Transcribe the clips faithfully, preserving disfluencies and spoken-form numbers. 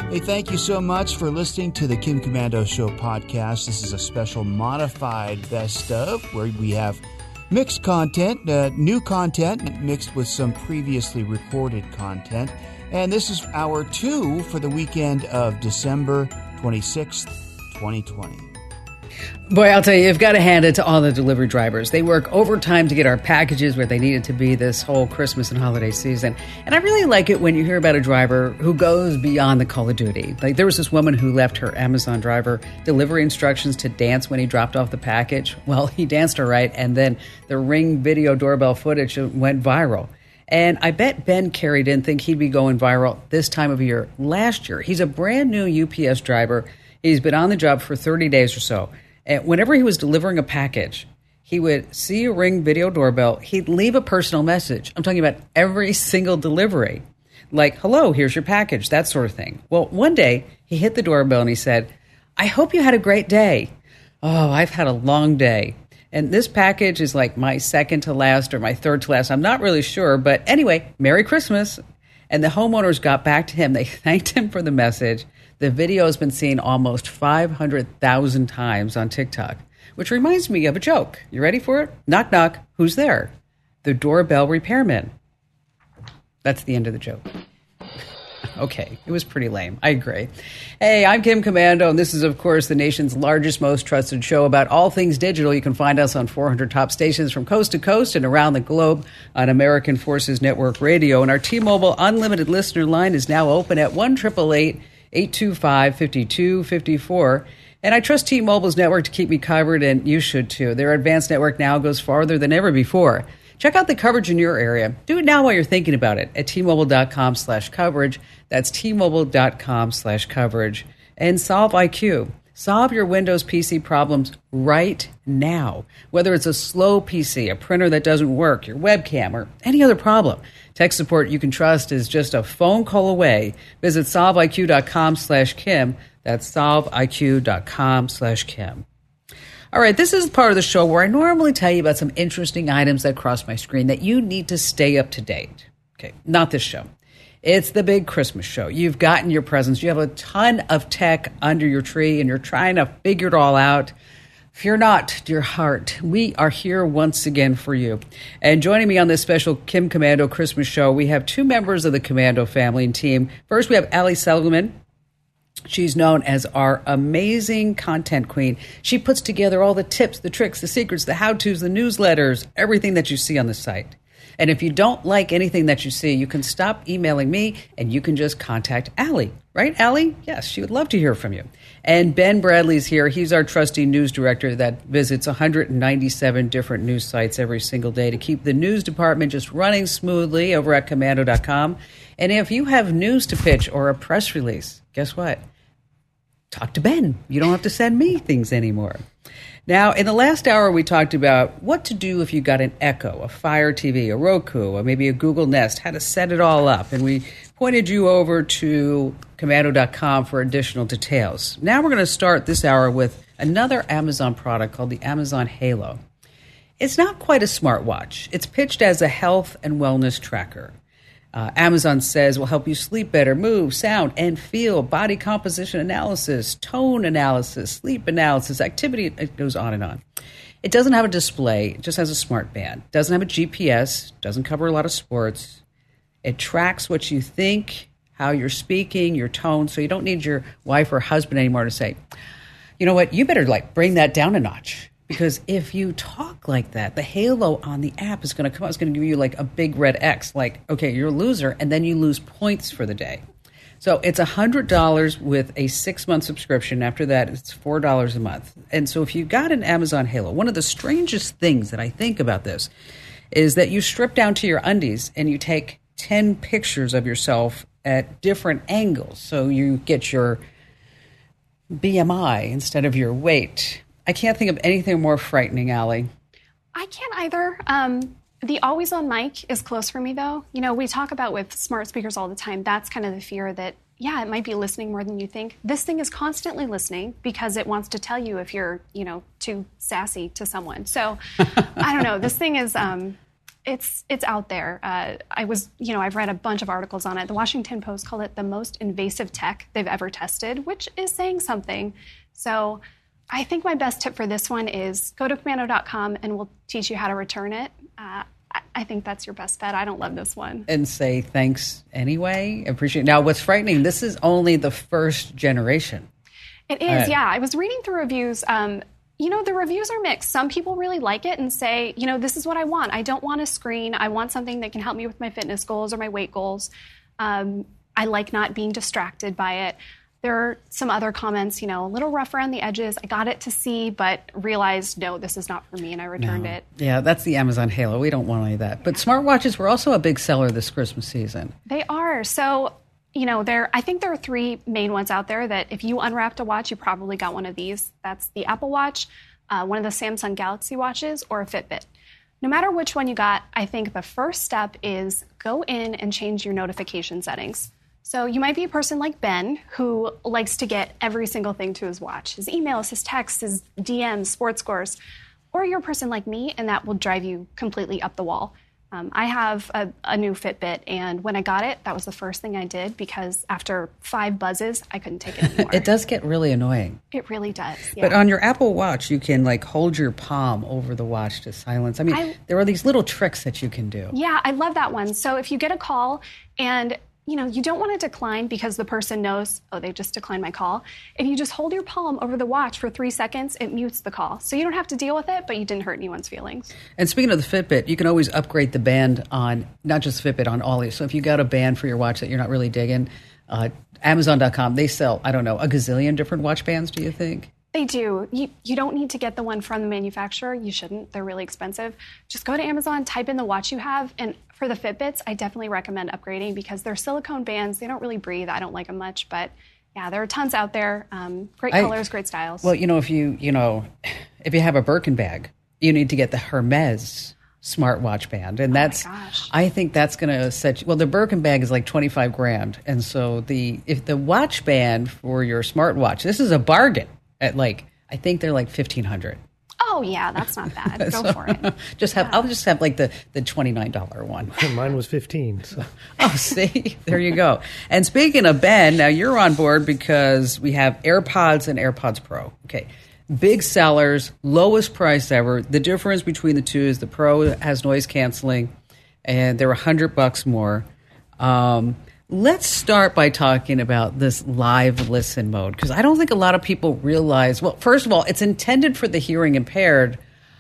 Hey, thank you so much for listening to the Kim Komando Show podcast. This is a special modified best of where we have mixed content, uh, new content mixed with some previously recorded content. And this is hour two for the weekend of December twenty-sixth, twenty twenty. Boy, I'll tell you, you've got to hand it to all the delivery drivers. They work overtime to get our packages where they need it to be this whole Christmas and holiday season. And I really like it when you hear about a driver who goes beyond the call of duty. Like there was this woman who left her Amazon driver delivery instructions to dance when he dropped off the package. Well, he danced all right, and then the Ring video doorbell footage went viral. And I bet Ben Carey didn't think he'd be going viral this time of year last year. He's a brand new U P S driver. He's been on the job for thirty days or so. And whenever he was delivering a package, he would see a Ring video doorbell. He'd leave a personal message. I'm talking about every single delivery. Like, hello, here's your package, that sort of thing. Well, one day he hit the doorbell and he said, I hope you had a great day. Oh, I've had a long day. And this package is like my second to last or my third to last. I'm not really sure. But anyway, Merry Christmas. And the homeowners got back to him. They thanked him for the message. The video has been seen almost five hundred thousand times on TikTok, which reminds me of a joke. You ready for it? Knock, knock. Who's there? The doorbell repairman. That's the end of the joke. Okay, it was pretty lame. I agree. Hey, I'm Kim Komando, and this is, of course, the nation's largest, most trusted show about all things digital. You can find us on four hundred top stations from coast to coast and around the globe on American Forces Network Radio. And our T-Mobile Unlimited listener line is now open at one eight eight eight, eight two five, five two five four. And I trust T-Mobile's network to keep me covered, and you should too. Their advanced network now goes farther than ever before. Check out the coverage in your area. Do it now while you're thinking about it at T-Mobile.com slash coverage. That's T-Mobile.com slash coverage. And Solve I Q. Solve your Windows P C problems right now. Whether it's a slow P C, a printer that doesn't work, your webcam, or any other problem. Tech support you can trust is just a phone call away. Visit solveiq.com slash Kim. That's solveiq.com slash Kim. All right, this is part of the show where I normally tell you about some interesting items that cross my screen that you need to stay up to date. Okay, not this show. It's the big Christmas show. You've gotten your presents. You have a ton of tech under your tree, and you're trying to figure it all out. Fear not, dear heart. We are here once again for you. And joining me on this special Kim Komando Christmas show, we have two members of the Komando family and team. First, we have Ali Seligman. She's known as our amazing content queen. She puts together all the tips, the tricks, the secrets, the how-tos, the newsletters, everything that you see on the site. And if you don't like anything that you see, you can stop emailing me and you can just contact Ali. Right, Ali? Yes, she would love to hear from you. And Ben Bradley's here. He's our trusty news director that visits one hundred ninety-seven different news sites every single day to keep the news department just running smoothly over at komando dot com. And if you have news to pitch or a press release, guess what? Talk to Ben. You don't have to send me things anymore. Now, in the last hour, we talked about what to do if you got an Echo, a Fire T V, a Roku, or maybe a Google Nest, how to set it all up. And we pointed you over to komando dot com for additional details. Now we're going to start this hour with another Amazon product called the Amazon Halo. It's not quite a smartwatch. It's pitched as a health and wellness tracker. Uh, Amazon says will help you sleep better, move, sound, and feel, body composition analysis, tone analysis, sleep analysis, activity. It goes on and on. It doesn't have a display. It just has a smart band. Doesn't have a G P S. Doesn't cover a lot of sports. It tracks what you think, how you're speaking, your tone, so you don't need your wife or husband anymore to say, you know what, you better like bring that down a notch. Because if you talk like that, the halo on the app is going to come out. It's going to give you like a big red X, like, okay, you're a loser, and then you lose points for the day. So it's one hundred dollars with a six-month subscription. After that, it's four dollars a month. And so if you got an Amazon Halo, one of the strangest things that I think about this is that you strip down to your undies and you take ten pictures of yourself at different angles. So you get your B M I instead of your weight. I can't think of anything more frightening, Ali. I can't either. Um, the always on mic is close for me, though. You know, we talk about with smart speakers all the time. That's kind of the fear that, yeah, it might be listening more than you think. This thing is constantly listening because it wants to tell you if you're, you know, too sassy to someone. So I don't know. This thing is, um, It's it's out there. Uh, I was, you know, I've read a bunch of articles on it. The Washington Post called it the most invasive tech they've ever tested, which is saying something. So I think my best tip for this one is go to komando dot com and we'll teach you how to return it. Uh, I, I think that's your best bet. I don't love this one. And say thanks anyway. Appreciate it. Now, what's frightening, this is only the first generation. It is, right. Yeah. I was reading through reviews. Um, You know, the reviews are mixed. Some people really like it and say, you know, this is what I want. I don't want a screen. I want something that can help me with my fitness goals or my weight goals. Um, I like not being distracted by it. There are some other comments, you know, a little rough around the edges. I got it to see, but realized, no, this is not for me, and I returned no. it. Yeah, that's the Amazon Halo. We don't want any of that. But smartwatches were also a big seller this Christmas season. They are. So, you know, there. I think there are three main ones out there that if you unwrapped a watch, you probably got one of these. That's the Apple Watch, uh, one of the Samsung Galaxy watches, or a Fitbit. No matter which one you got, I think the first step is go in and change your notification settings. So you might be a person like Ben who likes to get every single thing to his watch, his emails, his texts, his D Ms, sports scores. Or you're a person like me, and that will drive you completely up the wall. Um, I have a, a new Fitbit, and when I got it, that was the first thing I did because after five buzzes, I couldn't take it anymore. It does get really annoying. It really does, yeah. But on your Apple Watch, you can like hold your palm over the watch to silence. I mean, I, there are these little tricks that you can do. Yeah, I love that one. So if you get a call and you know, you don't want to decline because the person knows, oh, they just declined my call. If you just hold your palm over the watch for three seconds, it mutes the call. So you don't have to deal with it, but you didn't hurt anyone's feelings. And speaking of the Fitbit, you can always upgrade the band on, not just Fitbit, on all these. So if you got a band for your watch that you're not really digging, uh, Amazon dot com, they sell, I don't know, a gazillion different watch bands, do you think? They do. You, you don't need to get the one from the manufacturer. You shouldn't. They're really expensive. Just go to Amazon, type in the watch you have, and for the Fitbits, I definitely recommend upgrading because they're silicone bands. They don't really breathe. I don't like them much, but yeah, there are tons out there. Um, great I, colors, great styles. Well, you know, if you, you know, if you have a Birkin bag, you need to get the Hermes smartwatch band. And that's, oh my gosh. I think that's going to set you, well, the Birkin bag is like twenty-five grand. And so the, if the watch band for your smartwatch, this is a bargain at like, I think they're like fifteen hundred. Oh yeah, that's not bad. Go so, for it. Just have, yeah. I'll just have like the, the twenty-nine dollars one. Mine was fifteen. So. Oh, see, there you go. And speaking of Ben, now you're on board because we have AirPods and AirPods Pro. Okay. Big sellers, lowest price ever. The difference between the two is the Pro has noise canceling and they're a hundred bucks more. Um, let's start by talking about this live listen mode because I don't think a lot of people realize, well, first of all, it's intended for the hearing impaired,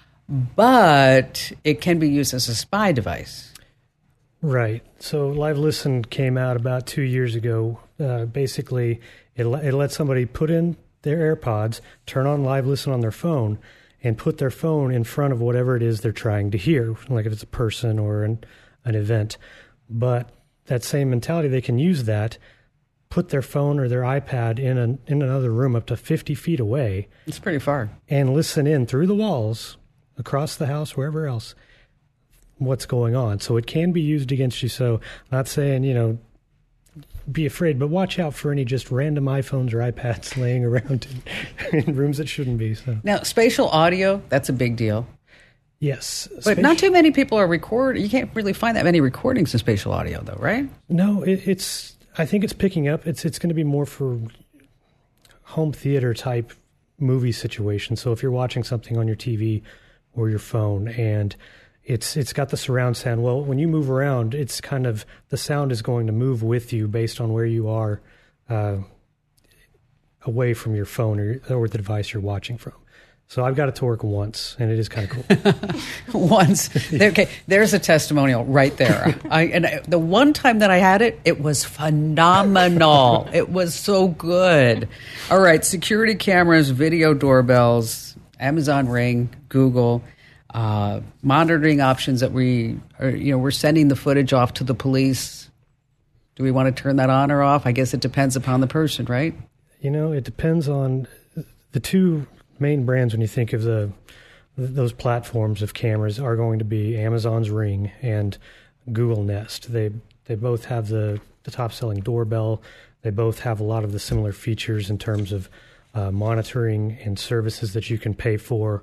but it can be used as a spy device. Right. So Live Listen came out about two years ago. Uh, basically, it, it lets somebody put in their AirPods, turn on Live Listen on their phone, and put their phone in front of whatever it is they're trying to hear, like if it's a person or an, an event. But that same mentality, they can use that, put their phone or their iPad in an, in another room up to fifty feet away. It's pretty far. And listen in through the walls, across the house, wherever else, what's going on. So it can be used against you. So I'm not saying, you know, be afraid, but watch out for any just random iPhones or iPads laying around in, in rooms that shouldn't be. So now, spatial audio, that's a big deal. Yes. But spatial, not too many people are recording. You can't really find that many recordings of spatial audio, though, right? No, it, it's, I think it's picking up. It's, it's going to be more for home theater type movie situations. So if you're watching something on your T V or your phone and It's it's got the surround sound. Well, when you move around, it's kind of the sound is going to move with you based on where you are uh, away from your phone or, or the device you're watching from. So I've got it to work once, and it is kind of cool. Once. Okay, there's a testimonial right there. I, and I, the one time that I had it, it was phenomenal. It was so good. All right, security cameras, video doorbells, Amazon Ring, Google. Uh, monitoring options that we are, you know, we're sending the footage off to the police. Do we want to turn that on or off? I guess it depends upon the person, right? You know, it depends on the two main brands when you think of the those platforms of cameras are going to be Amazon's Ring and Google Nest. They they both have the, the top selling doorbell. They both have a lot of the similar features in terms of uh, monitoring and services that you can pay for.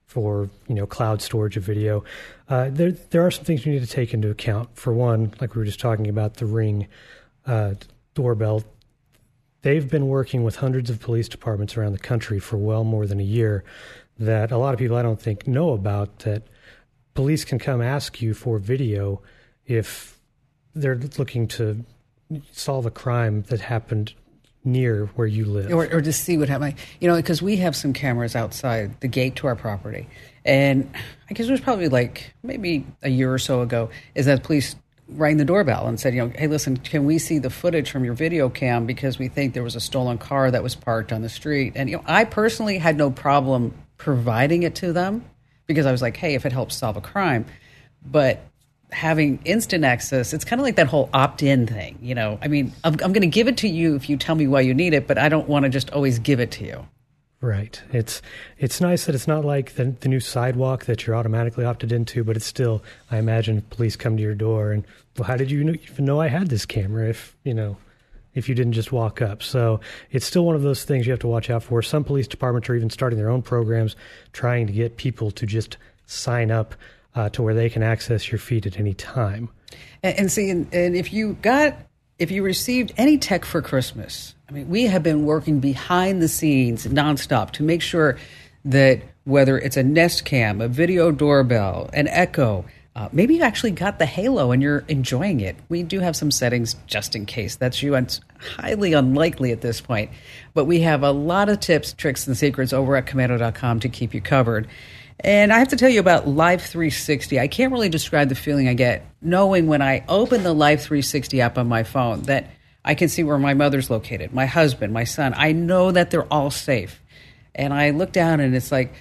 for, you know, cloud storage of video. Uh, there, there are some things you need to take into account. For one, like we were just talking about, the Ring uh, doorbell. They've been working with hundreds of police departments around the country for well more than a year that a lot of people I don't think know about, that police can come ask you for video if they're looking to solve a crime that happened near where you live. Or, or to see what happened. You know, because we have some cameras outside the gate to our property. And I guess it was probably like maybe a year or so ago is that police rang the doorbell and said, you know, hey, listen, can we see the footage from your video cam because we think there was a stolen car that was parked on the street. And, you know, I personally had no problem providing it to them because I was like, hey, if it helps solve a crime. But having instant access, it's kind of like that whole opt-in thing. You know, I mean, I'm, I'm going to give it to you if you tell me why you need it, but I don't want to just always give it to you. Right. It's it's nice that it's not like the, the new sidewalk that you're automatically opted into, but it's still, I imagine, police come to your door and, well, how did you know, even know I had this camera if, you know, if you didn't just walk up? So it's still one of those things you have to watch out for. Some police departments are even starting their own programs trying to get people to just sign up Uh, to where they can access your feed at any time. And, and see, and, and if you got, if you received any tech for Christmas, I mean, we have been working behind the scenes nonstop to make sure that whether it's a Nest Cam, a video doorbell, an Echo, uh, maybe you actually got the Halo and you're enjoying it. We do have some settings just in case that's you. It's highly unlikely at this point, but we have a lot of tips, tricks, and secrets over at komando dot com to keep you covered. And I have to tell you about Live three sixty. I can't really describe the feeling I get knowing when I open the Live three sixty app on my phone that I can see where my mother's located, my husband, my son. I know that they're all safe. And I look down and it's like,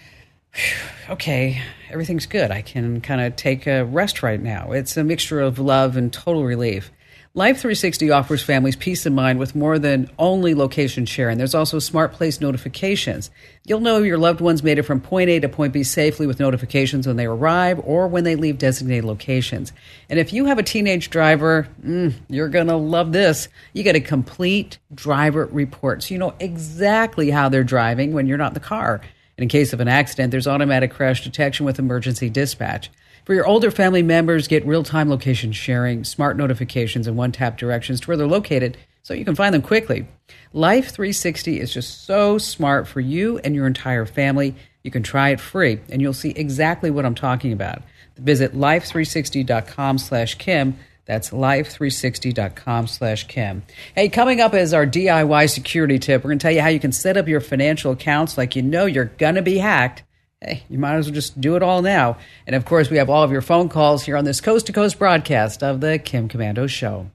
okay, everything's good. I can kind of take a rest right now. It's a mixture of love and total relief. Live three sixty offers families peace of mind with more than only location sharing. There's also smart place notifications. You'll know your loved ones made it from point A to point B safely with notifications when they arrive or when they leave designated locations. And if you have a teenage driver, mm, you're going to love this. You get a complete driver report, so you know exactly how they're driving when you're not in the car. And in case of an accident, there's automatic crash detection with emergency dispatch. For your older family members, get real-time location sharing, smart notifications, and one-tap directions to where they're located so you can find them quickly. Live three sixty is just so smart for you and your entire family. You can try it free, and you'll see exactly what I'm talking about. Visit live three sixty dot com slash Kim. That's live three sixty dot com slash Kim. Hey, coming up is our D I Y security tip. We're going to tell you how you can set up your financial accounts like you know you're going to be hacked. Hey, you might as well just do it all now. And, of course, we have all of your phone calls here on this coast-to-coast broadcast of the Kim Komando Show.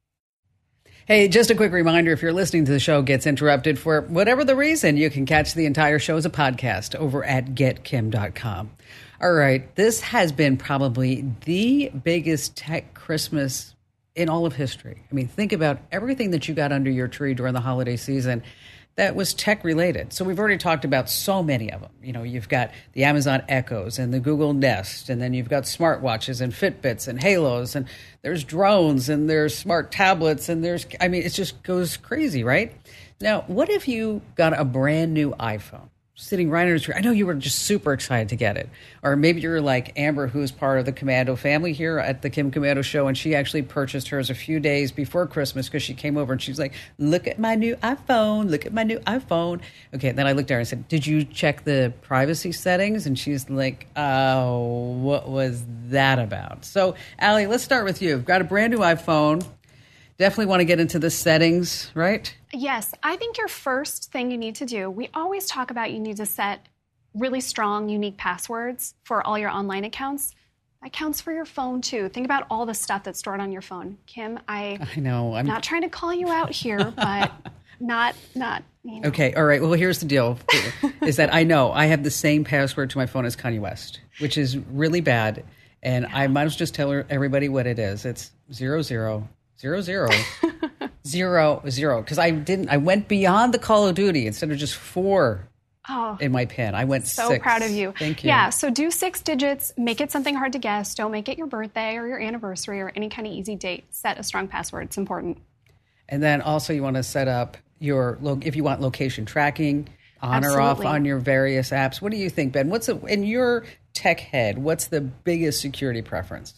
Hey, just a quick reminder, if you're listening to the show gets interrupted for whatever the reason, you can catch the entire show as a podcast over at get kim dot com. All right, this has been probably the biggest tech Christmas in all of history. I mean, think about everything that you got under your tree during the holiday season that was tech related. So we've already talked about so many of them. You know, you've got the Amazon Echoes and the Google Nest, and then you've got smartwatches and Fitbits and Halos, and there's drones and there's smart tablets, and there's, I mean, it just goes crazy, right? Now, what if you got a brand new iPhone sitting right under the tree? I know you were just super excited to get it. Or maybe you're like Amber, who's part of the Komando family here at the Kim Komando Show, and she actually purchased hers a few days before Christmas because she came over and she's like, look at my new iPhone, look at my new iPhone. Okay, then I looked at her and said, did you check the privacy settings? And she's like, oh, what was that about? So, Allie, let's start with you. You've got a brand new iPhone. Definitely want to get into the settings, right? Yes, I think your first thing you need to do, we always talk about you need to set really strong, unique passwords for all your online accounts. That counts for your phone, too. Think about all the stuff that's stored on your phone. Kim, I, I know. I'm not trying to call you out here, but not, not, you know. Okay, all right. Well, here's the deal, is that I know I have the same password to my phone as Kanye West, which is really bad. And yeah. I might as well just tell everybody what it is. It's zero, zero. Zero, zero, zero, zero. Because I didn't, I went beyond the Call of Duty instead of just four oh, in my PIN. I went so six. So proud of you. Thank you. Yeah, so do six digits. Make it something hard to guess. Don't make it your birthday or your anniversary or any kind of easy date. Set a strong password. It's important. And then also you want to set up your, if you want location tracking, on Absolutely. or off on your various apps. What do you think, Ben? What's a, in your tech head, what's the biggest security preference?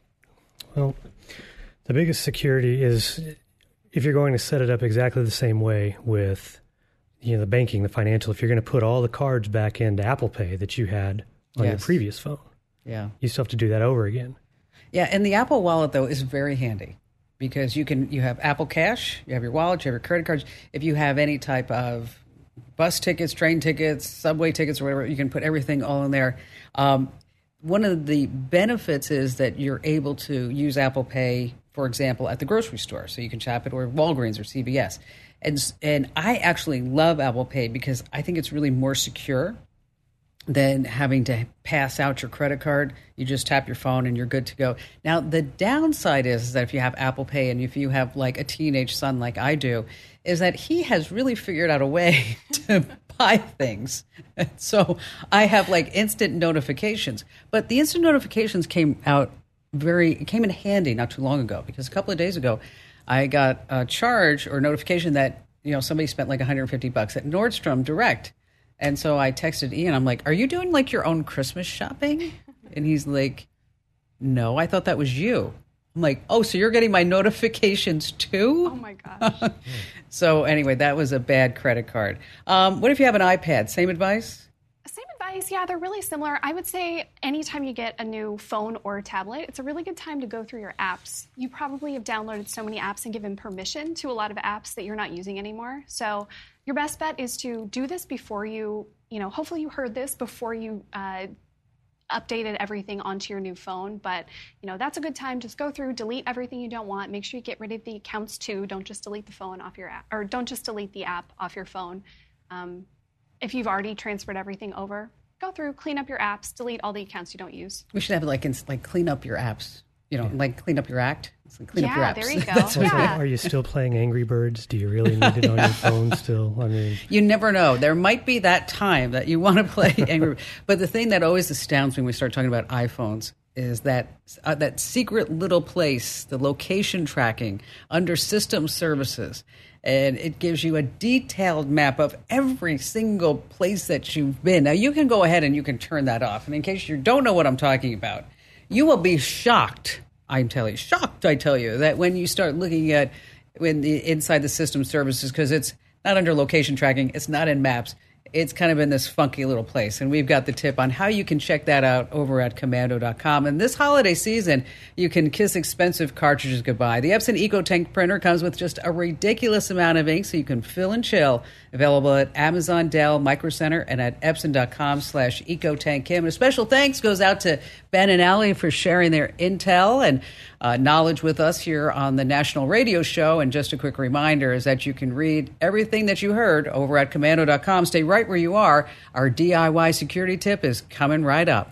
Well, the biggest security is if you're going to set it up exactly the same way with, you know, the banking, the financial, if you're going to put all the cards back into Apple Pay that you had on Yes. your previous phone, Yeah. you still have to do that over again. Yeah, and the Apple Wallet, though, is very handy because you can you have Apple Cash, you have your wallet, you have your credit cards. If you have any type of bus tickets, train tickets, subway tickets, or whatever, you can put everything all in there. Um, one of the benefits is that you're able to use Apple Pay, for example, at the grocery store. So you can shop it or Walgreens or C V S. And, and I actually love Apple Pay because I think it's really more secure than having to pass out your credit card. You just tap your phone and you're good to go. Now, the downside is that if you have Apple Pay and if you have like a teenage son like I do, is that he has really figured out a way to buy things. And so I have like instant notifications. But the instant notifications came out very, it came in handy not too long ago because a couple of days ago, I got a charge or notification that, you know, somebody spent like one hundred fifty bucks at Nordstrom Direct. And so I texted Ian, I'm like, are you doing like your own Christmas shopping? And he's like, no, I thought that was you. I'm like, oh, so you're getting my notifications too? Oh my gosh. So anyway, that was a bad credit card. Um, what if you have an iPad? Same advice? Same advice. Yeah, they're really similar. I would say anytime you get a new phone or tablet, it's a really good time to go through your apps. You probably have downloaded so many apps and given permission to a lot of apps that you're not using anymore. So your best bet is to do this before you, you know, hopefully you heard this before you uh, updated everything onto your new phone. But, you know, that's a good time. Just go through, delete everything you don't want. Make sure you get rid of the accounts too. Don't just delete the phone off your app, or don't just delete the app off your phone. Um, if you've already transferred everything over, go through, clean up your apps, delete all the accounts you don't use. We should have it like, in, like clean up your apps, you know, like clean up your act. It's like clean up your Yeah, apps. there you go. Like, Yeah. are you still playing Angry Birds? Do you really need it on your phone still? I mean, You never know. There might be that time that you want to play Angry. But the thing that always astounds me when we start talking about iPhones is that uh, that secret little place, the location tracking under system services. And it gives you a detailed map of every single place that you've been. Now, you can go ahead and you can turn that off. And in case you don't know what I'm talking about, you will be shocked. I'm telling you, shocked, I tell you, that when you start looking at when the inside the system services, because it's not under location tracking, it's not in maps, it's kind of in this funky little place. And we've got the tip on how you can check that out over at Komando dot com. And this holiday season, you can kiss expensive cartridges goodbye. The Epson EcoTank printer comes with just a ridiculous amount of ink so you can fill and chill. Available at Amazon, Dell, Micro Center, and at Epson dot com slash EcoTank Kim. And a special thanks goes out to Ben and Allie for sharing their intel and uh, knowledge with us here on the National Radio Show. And just a quick reminder is that you can read everything that you heard over at Komando dot com. Stay right where you are. Our D I Y security tip is coming right up.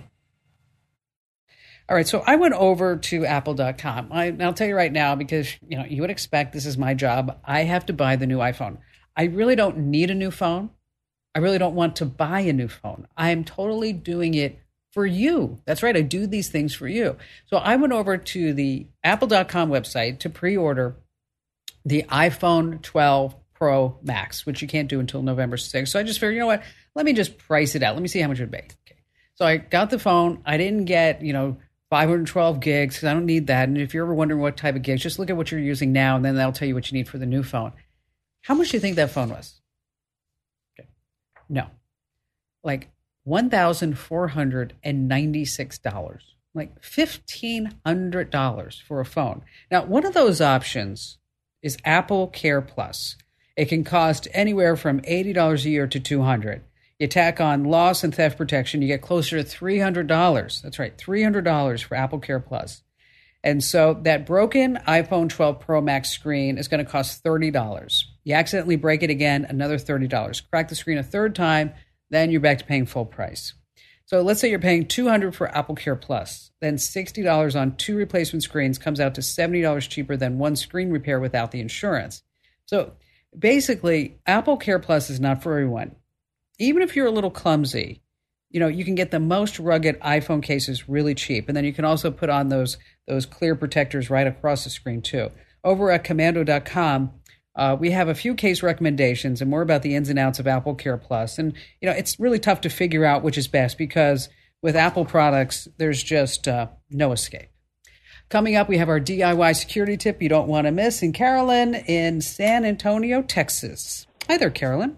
All right, so I went over to Apple dot com. I, I'll tell you right now, because you know you would expect this is my job. I have to buy the new iPhone. I really don't need a new phone. I really don't want to buy a new phone. I am totally doing it for you. That's right. I do these things for you. So I went over to the Apple dot com website to pre-order the iPhone twelve Pro Max, which you can't do until November sixth. So I just figured, you know what? Let me just price it out. Let me see how much it would be. Okay. So I got the phone. I didn't get, you know, five hundred twelve gigs because I don't need that. And if you're ever wondering what type of gigs, just look at what you're using now, and then that'll tell you what you need for the new phone. How much do you think that phone was? Okay. No. Like one thousand four hundred ninety-six dollars. Like fifteen hundred dollars for a phone. Now, one of those options is Apple Care Plus. It can cost anywhere from eighty dollars a year to two hundred dollars. You tack on loss and theft protection, you get closer to three hundred dollars. That's right, three hundred dollars for Apple Care Plus. And so that broken iPhone twelve Pro Max screen is going to cost thirty dollars. You accidentally break it again, another thirty dollars. Crack the screen a third time, then you're back to paying full price. So let's say you're paying two hundred dollars for Apple Care Plus, then sixty dollars on two replacement screens comes out to seventy dollars cheaper than one screen repair without the insurance. So basically, Apple Care Plus is not for everyone. Even if you're a little clumsy, you know, you can get the most rugged iPhone cases really cheap. And then you can also put on those those clear protectors right across the screen too. Over at Komando dot com, Uh, we have a few case recommendations and more about the ins and outs of Apple Care Plus. And, you know, it's really tough to figure out which is best because with Apple products, there's just uh, no escape. Coming up, we have our D I Y security tip you don't want to miss. And Carolyn in San Antonio, Texas. Hi there, Carolyn.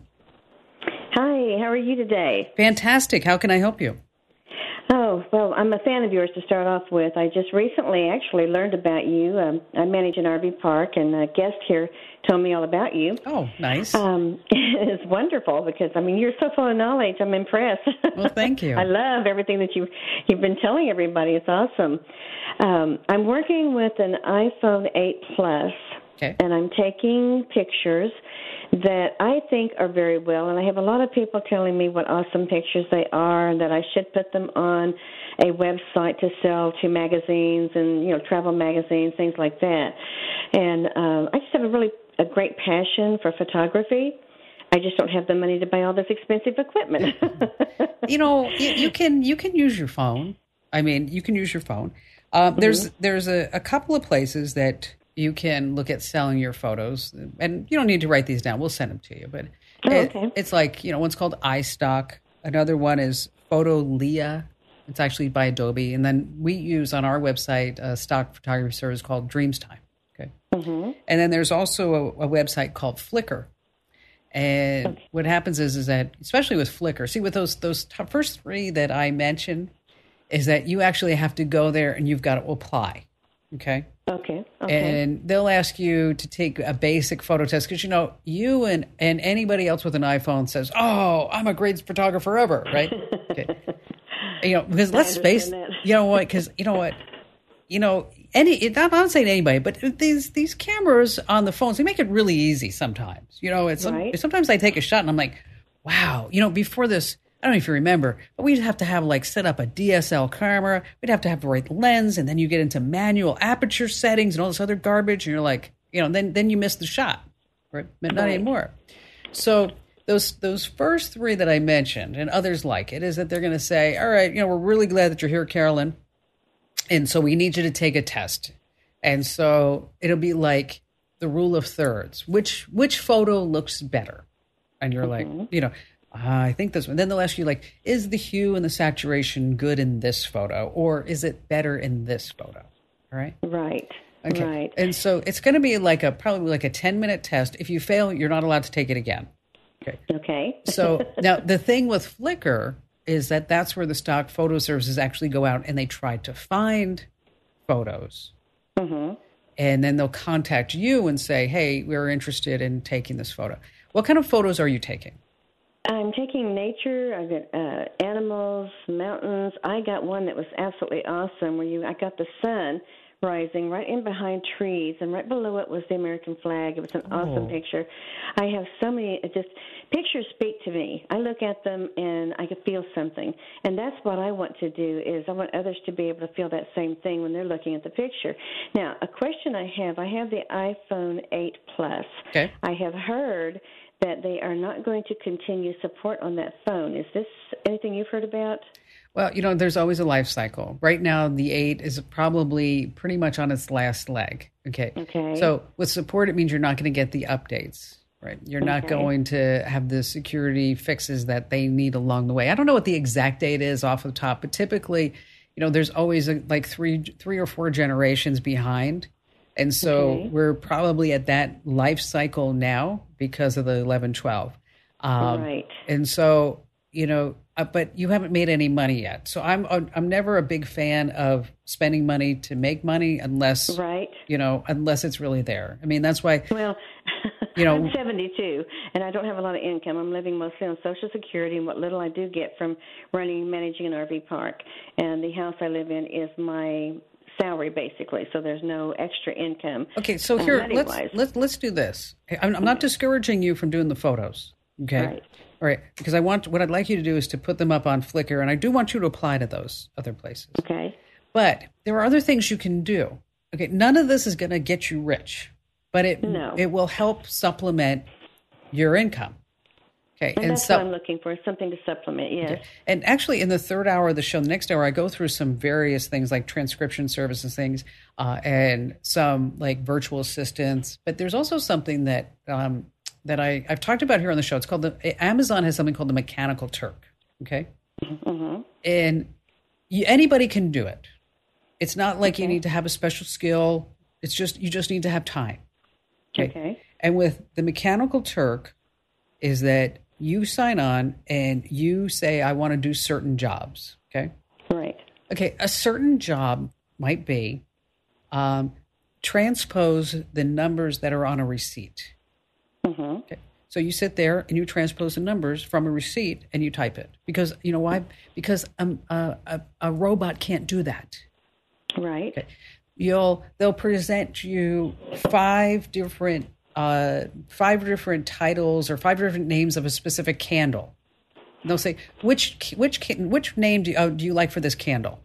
Hi, how are you today? Fantastic. How can I help you? Oh, well, I'm a fan of yours to start off with. I just recently actually learned about you. Um, I manage an R V park, and a guest here told me all about you. Oh, nice. Um, it's wonderful because, I mean, you're so full of knowledge. I'm impressed. Well, thank you. I love everything that you, you've been telling everybody. It's awesome. Um, I'm working with an iPhone eight Plus, okay. and I'm taking pictures that I think are very well, and I have a lot of people telling me what awesome pictures they are and that I should put them on a website to sell to magazines and, you know, travel magazines, things like that. And um, I just have a really a great passion for photography. I just don't have the money to buy all this expensive equipment. You know, you, you can you can use your phone. I mean, you can use your phone. Uh, mm-hmm. There's there's a, a couple of places that you can look at selling your photos, and you don't need to write these down. We'll send them to you. But oh, it, okay. it's like, you know, one's called iStock. Another one is Photolia. It's actually by Adobe. And then we use on our website a stock photography service called Dreamstime. Okay. Mm-hmm. And then there's also a, a website called Flickr. And okay. what happens is, is that, especially with Flickr, see, with those those t- first three that I mentioned, is that you actually have to go there and you've got to apply. Okay. Okay. Okay. And they'll ask you to take a basic photo test because, you know, you and, and anybody else with an iPhone says, oh, I'm a great photographer ever, right? Okay. You know, because let's face, that. you know what, because, you know what, you know, any, I'm not saying anybody, but these these cameras on the phones, they make it really easy sometimes. You know, it's right. sometimes I take a shot and I'm like, wow, you know, before this, I don't know if you remember, but we'd have to have like set up a D S L camera. We'd have to have the right lens, and then you get into manual aperture settings and all this other garbage, and you're like, you know, then then you miss the shot, right? But not right. anymore. So those those first three that I mentioned, and others like it, is that they're going to say, all right, you know, we're really glad that you're here, Carolyn, and so we need you to take a test, and so it'll be like the rule of thirds. Which which photo looks better? And you're mm-hmm. like, you know. Uh, I think this one. Then they'll ask you, like, is the hue and the saturation good in this photo, or is it better in this photo? All right. Right. Okay. Right. And so it's going to be like a probably like a ten minute test. If you fail, you're not allowed to take it again. Okay. Okay. So now the thing with Flickr is that that's where the stock photo services actually go out and they try to find photos, mm-hmm. and then they'll contact you and say, "Hey, we're interested in taking this photo." What kind of photos are you taking? I'm taking nature. I've got uh, animals, mountains. I got one that was absolutely awesome where you I got the sun rising right in behind trees, and right below it was the American flag. It was an oh. awesome picture. I have so many, it just pictures speak to me. I look at them and I can feel something, and that's what I want to do is I want others to be able to feel that same thing when they're looking at the picture. Now, a question I have, I have the iPhone eight Plus. Okay. I have heard that they are not going to continue support on that phone. Is this anything you've heard about? Well, you know, there's always a life cycle. Right now, the eight is probably pretty much on its last leg. Okay. Okay. So with support, it means you're not going to get the updates, right? You're okay. not going to have the security fixes that they need along the way. I don't know what the exact date is off the top, but typically, you know, there's always a, like three, three or four generations behind. And so okay. we're probably at that life cycle now because of the eleven twelve. Um, right. And so, you know, uh, but you haven't made any money yet. So I'm I'm never a big fan of spending money to make money unless, right. you know, unless it's really there. I mean, that's why. Well, you know, I'm seventy-two, and I don't have a lot of income. I'm living mostly on Social Security and what little I do get from running, managing an R V park. And the house I live in is my salary, basically, so there's no extra income. Okay, so here, let's, let's let's do this. I'm, I'm not discouraging you from doing the photos, okay? Right. All right, because I want, what I'd like you to do is to put them up on Flickr, and I do want you to apply to those other places. Okay. But there are other things you can do. Okay, none of this is going to get you rich, but it no. it will help supplement your income. Okay, and, and that's so, what I'm looking for, something to supplement, yes. Okay. And actually, in the third hour of the show, the next hour, I go through some various things like transcription services things uh, and some like virtual assistants. But there's also something that um, that I, I've talked about here on the show. It's called the Amazon has something called the Mechanical Turk. Okay, mm-hmm. and you, anybody can do it. It's not like okay. you need to have a special skill. It's just you just need to have time. Okay. okay. And with the Mechanical Turk, is that you sign on and you say, I want to do certain jobs. Okay. Right. Okay. A certain job might be um, transpose the numbers that are on a receipt. Mm-hmm. Okay. So you sit there and you transpose the numbers from a receipt and you type it because you know why? Because um, a, a, a robot can't do that. Right. Okay. You'll they'll present you five different Uh, five different titles or five different names of a specific candle. And they'll say, which which which name do you, oh, do you like for this candle?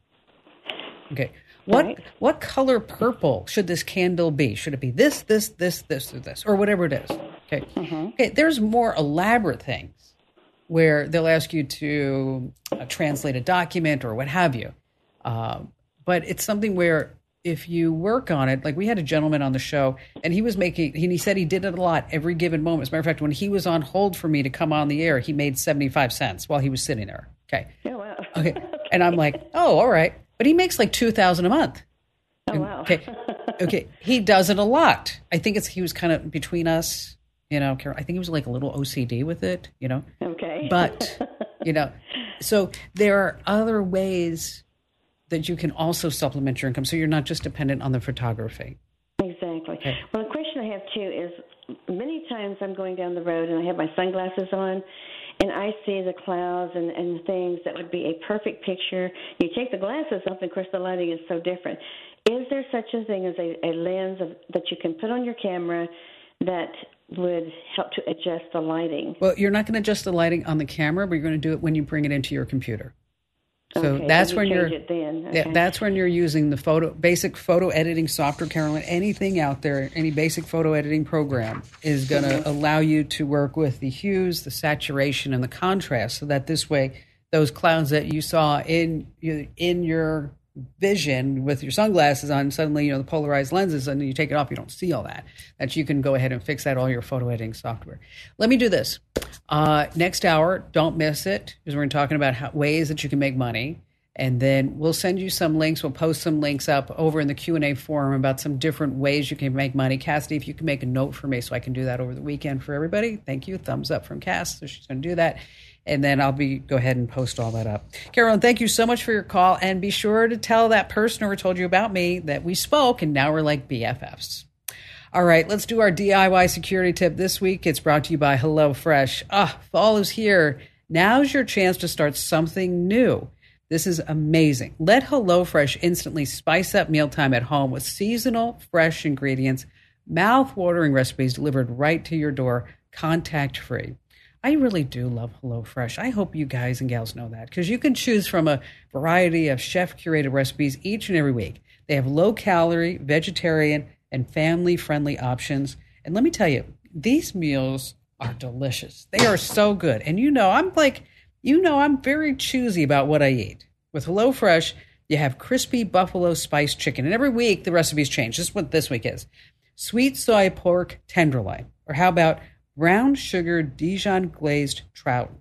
Okay. What right. what color purple should this candle be? Should it be this, this, this, this, or this, or whatever it is? Okay. Mm-hmm. Okay. There's more elaborate things where they'll ask you to uh, translate a document or what have you. Uh, but it's something where if you work on it, like we had a gentleman on the show and he was making, he said he did it a lot every given moment. As a matter of fact, when he was on hold for me to come on the air, he made seventy-five cents while he was sitting there. Okay. Oh, wow. Okay. okay. And I'm like, oh, all right. But he makes like two thousand dollars a month. Oh, and, wow. Okay. Okay. He does it a lot. I think it's, he was kind of between us, you know, I think he was like a little O C D with it, you know. Okay. But, you know, so there are other ways that you can also supplement your income so you're not just dependent on the photography. Exactly. Okay. Well, the question I have, too, is many times I'm going down the road and I have my sunglasses on and I see the clouds and, and things that would be a perfect picture. You take the glasses off, and, of course, the lighting is so different. Is there such a thing as a, a lens of, that you can put on your camera that would help to adjust the lighting? Well, you're not going to adjust the lighting on the camera, but you're going to do it when you bring it into your computer. So okay, that's so you when you're it then. Okay. yeah, that's when you're using the photo basic photo editing software, Carolyn. Anything out there, any basic photo editing program is going to mm-hmm. allow you to work with the hues, the saturation, and the contrast, so that this way, those clouds that you saw in in your vision with your sunglasses on, suddenly you know the polarized lenses, and then you take it off, you don't see all that. That you can go ahead and fix that all your photo editing software. Let me do this. Uh, next hour, don't miss it, because we're talking about how, ways that you can make money. And then we'll send you some links. We'll post some links up over in the Q and A forum about some different ways you can make money. Cassidy, if you can make a note for me so I can do that over the weekend for everybody. Thank you. Thumbs up from Cass. So she's going to do that. And then I'll be go ahead and post all that up. Carolyn, thank you so much for your call. And be sure to tell that person who told you about me that we spoke and now we're like B F Fs. All right, let's do our D I Y security tip this week. It's brought to you by HelloFresh. Ah, fall is here. Now's your chance to start something new. This is amazing. Let HelloFresh instantly spice up mealtime at home with seasonal, fresh ingredients, mouth-watering recipes delivered right to your door, contact-free. I really do love HelloFresh. I hope you guys and gals know that, because you can choose from a variety of chef-curated recipes each and every week. They have low-calorie, vegetarian, and family-friendly options. And let me tell you, these meals are delicious. They are so good. And you know, I'm like, you know, I'm very choosy about what I eat. With HelloFresh, you have crispy buffalo spice chicken. And every week, the recipes change. This is what this week is. Sweet soy pork tenderloin. Or how about brown sugar Dijon glazed trout?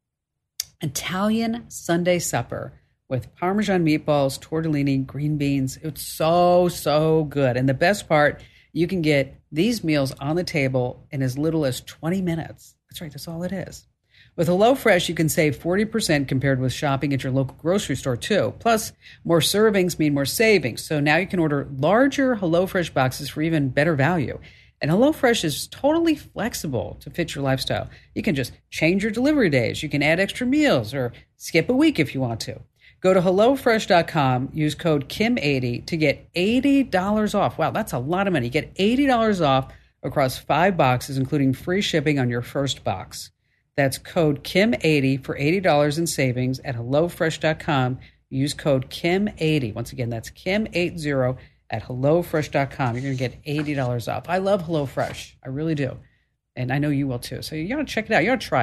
Italian Sunday supper with Parmesan meatballs, tortellini, green beans. It's so, so good. And the best part, you can get these meals on the table in as little as twenty minutes. That's right, that's all it is. With HelloFresh, you can save forty percent compared with shopping at your local grocery store, too. Plus, more servings mean more savings. So now you can order larger HelloFresh boxes for even better value. And HelloFresh is totally flexible to fit your lifestyle. You can just change your delivery days. You can add extra meals or skip a week if you want to. Go to hello fresh dot com, use code Kim eighty to get eighty dollars off. Wow, that's a lot of money. You get eighty dollars off across five boxes, including free shipping on your first box. That's code Kim eighty for eighty dollars in savings at hello fresh dot com. Use code Kim eighty. Once again, that's Kim eighty at hello fresh dot com. You're going to get eighty dollars off. I love HelloFresh. I really do. And I know you will too. So you got to check it out. You got to try it.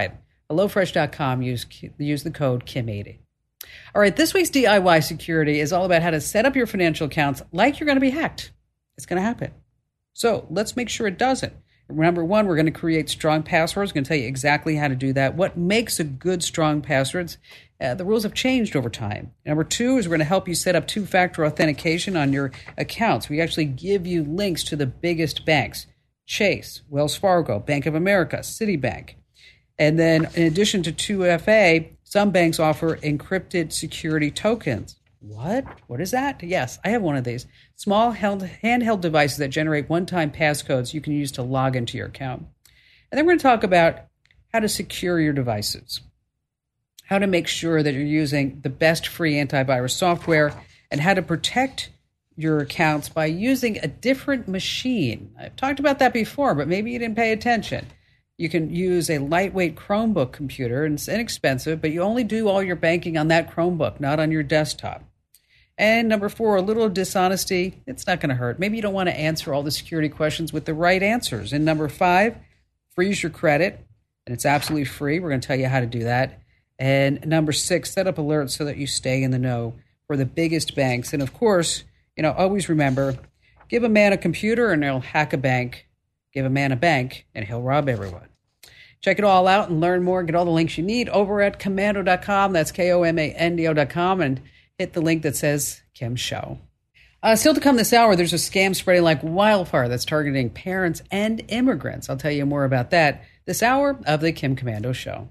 hello fresh dot com. Use, use the code Kim eighty. All right, this week's D I Y security is all about how to set up your financial accounts like you're going to be hacked. It's going to happen. So let's make sure it doesn't. Number one, we're going to create strong passwords. We're going to tell you exactly how to do that. What makes a good strong password? Uh, the rules have changed over time. Number two is we're going to help you set up two-factor authentication on your accounts. We actually give you links to the biggest banks: Chase, Wells Fargo, Bank of America, Citibank. And then in addition to two F A, some banks offer encrypted security tokens. What? What is that? Yes, I have one of these. Small held, handheld devices that generate one-time passcodes you can use to log into your account. And then we're going to talk about how to secure your devices, how to make sure that you're using the best free antivirus software, and how to protect your accounts by using a different machine. I've talked about that before, but maybe you didn't pay attention. You can use a lightweight Chromebook computer, and it's inexpensive, but you only do all your banking on that Chromebook, not on your desktop. And number four, a little dishonesty. It's not going to hurt. Maybe you don't want to answer all the security questions with the right answers. And number five, freeze your credit. And it's absolutely free. We're going to tell you how to do that. And number six, set up alerts so that you stay in the know for the biggest banks. And of course, you know, always remember, give a man a computer and he'll hack a bank. Give a man a bank and he'll rob everyone. Check it all out and learn more. Get all the links you need over at komando dot com. That's K O M A N D O dot com. And hit the link that says Kim Show. Uh, still to come this hour, there's a scam spreading like wildfire that's targeting parents and immigrants. I'll tell you more about that this hour of the Kim Komando Show.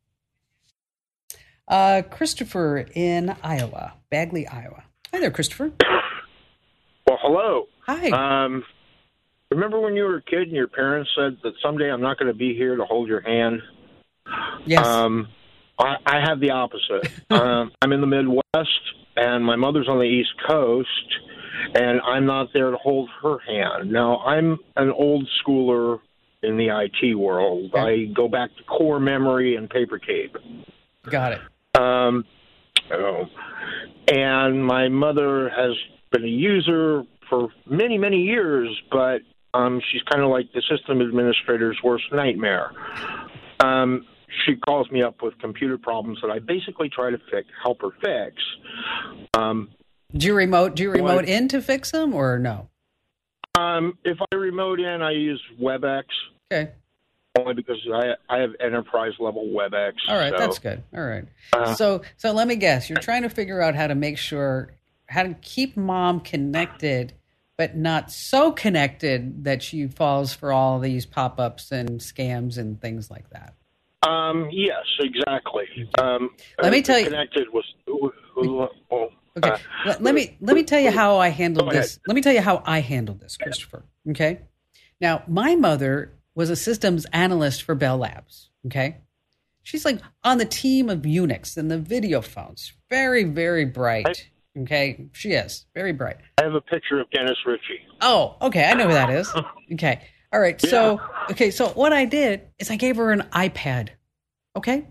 Uh, Christopher in Iowa, Bagley, Iowa. Hi there, Christopher. Well, hello. Hi. Um, remember when you were a kid and your parents said that someday I'm not going to be here to hold your hand? Yes. Um, I, I have the opposite. um, I'm in the Midwest, and my mother's on the East Coast, and I'm not there to hold her hand. Now, I'm an old schooler in the I T world. Okay. I go back to core memory and paper tape. Got it. Um, oh, and my mother has been a user for many, many years, but um, she's kind of like the system administrator's worst nightmare. Um, she calls me up with computer problems that I basically try to fix, help her fix. Um, do you remote? Do you remote what, in to fix them, or no? Um, if I remote in, I use WebEx. Okay. Only because I I have enterprise level WebEx. All right, so. that's good. All right. Uh, so so let me guess. You're trying to figure out how to make sure how to keep mom connected, but not so connected that she falls for all these pop-ups and scams and things like that. Um, yes, exactly. Um, let me tell you. Connected was. Well, okay. Uh, let, let me let me tell you how I handled Go this. ahead. Let me tell you how I handled this, Christopher. Okay. Now, my mother was a systems analyst for Bell Labs. Okay. She's like on the team of Unix and the video phones. Very, very bright. Okay. She is very bright. I have a picture of Dennis Ritchie. Oh, okay. I know who that is. Okay. All right. Yeah. So, okay. So what I did is I gave her an iPad. Okay.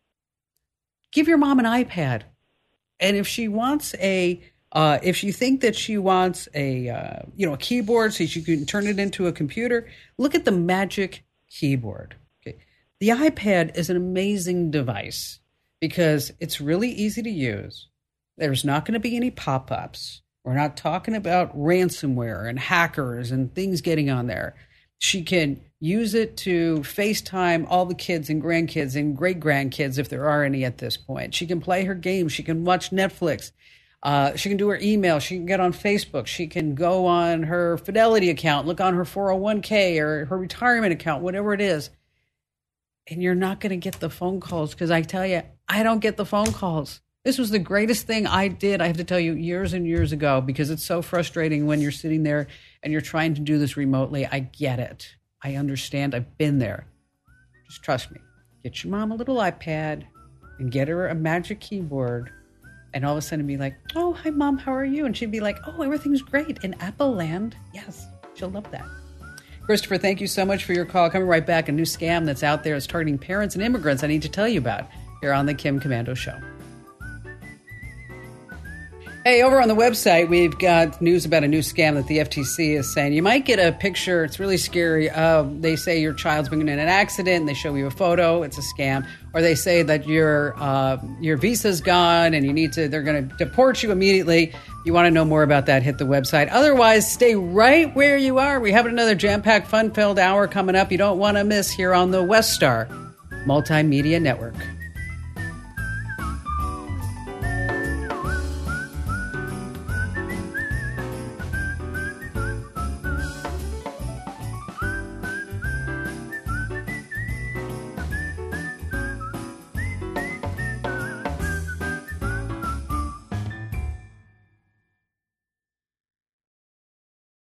Give your mom an iPad. And if she wants a, uh, if you think that she wants a, uh, you know, a keyboard so she can turn it into a computer, look at the Magic Keyboard. Okay. The iPad is an amazing device because it's really easy to use. There's not going to be any pop-ups. We're not talking about ransomware and hackers and things getting on there. She can use it to FaceTime all the kids and grandkids and great-grandkids, if there are any at this point. She can play her games. She can watch Netflix. Uh, she can do her email. She can get on Facebook. She can go on her Fidelity account, look on her four oh one k or her retirement account, whatever it is. And you're not going to get the phone calls because I tell you, I don't get the phone calls. This was the greatest thing I did, I have to tell you, years and years ago, because it's so frustrating when you're sitting there and you're trying to do this remotely. I get it. I understand. I've been there. Just trust me. Get your mom a little iPad and get her a Magic Keyboard, and all of a sudden be like, oh, hi, Mom, how are you? And she'd be like, oh, everything's great. In Apple land, yes, she'll love that. Christopher, thank you so much for your call. Coming right back, a new scam that's out there is targeting parents and immigrants I need to tell you about here on the Kim Komando Show. Hey, over on the website, we've got news about a new scam that the F T C is saying. You might get a picture. It's really scary. Uh, they say your child's been in an accident, and they show you a photo. It's a scam. Or they say that your uh, your visa's gone, and you need to. They're going to deport you immediately. You want to know more about that? Hit the website. Otherwise, stay right where you are. We have another jam-packed, fun-filled hour coming up. You don't want to miss here on the West Star Multimedia Network.